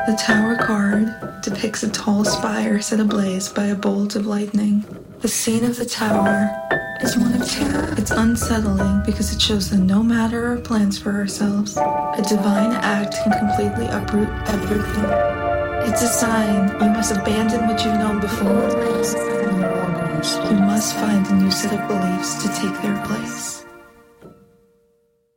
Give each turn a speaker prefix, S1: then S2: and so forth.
S1: The Tower card depicts a tall spire set ablaze by a bolt of lightning. The scene of the tower is one of terror. It's unsettling because it shows that no matter our plans for ourselves, a divine act can completely uproot everything. It's a sign you must abandon what you've known before. You must find a new set of beliefs to take their place.